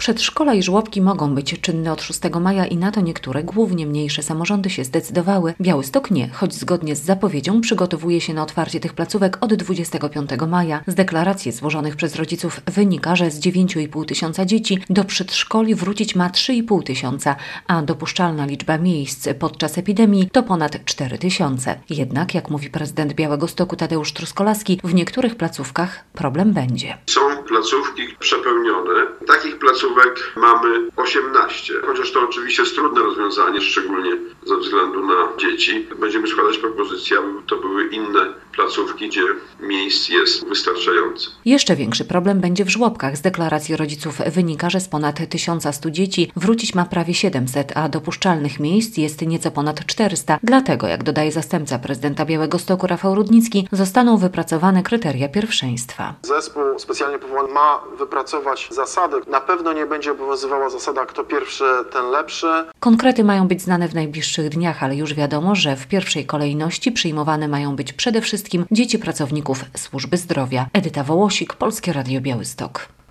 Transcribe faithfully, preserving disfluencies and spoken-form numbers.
Przedszkola i żłobki mogą być czynne od szóstego maja i na to niektóre, głównie mniejsze samorządy się zdecydowały. Białystok nie, choć zgodnie z zapowiedzią przygotowuje się na otwarcie tych placówek od dwudziestego piątego maja. Z deklaracji złożonych przez rodziców wynika, że z dziewięć i pół tysiąca dzieci do przedszkoli wrócić ma trzy i pół tysiąca, a dopuszczalna liczba miejsc podczas epidemii to ponad cztery tysiące. Jednak, jak mówi prezydent Białegostoku Tadeusz Truskolaski, w niektórych placówkach problem będzie. Są placówki przepełnione. Takich placówek mamy osiemnaście. Chociaż to oczywiście jest trudne rozwiązanie, szczególnie ze względu na dzieci. Będziemy składać propozycje, aby to były inne placówki, gdzie miejsc jest wystarczająco. Jeszcze większy problem będzie w żłobkach. Z deklaracji rodziców wynika, że z ponad tysiąc stu dzieci wrócić ma prawie siedemset, a dopuszczalnych miejsc jest nieco ponad czterysta. Dlatego, jak dodaje zastępca prezydenta Białegostoku Rafał Rudnicki, zostaną wypracowane kryteria pierwszeństwa. Zespół specjalnie powołany ma wypracować zasady. Na pewno nie będzie obowiązywała zasada kto pierwszy, ten lepszy. Konkrety mają być znane w najbliższych dniach, ale już wiadomo, że w pierwszej kolejności przyjmowane mają być przede wszystkim dzieci pracowników służby zdrowia. Edyta Wołosik, Polskie Radio Białystok.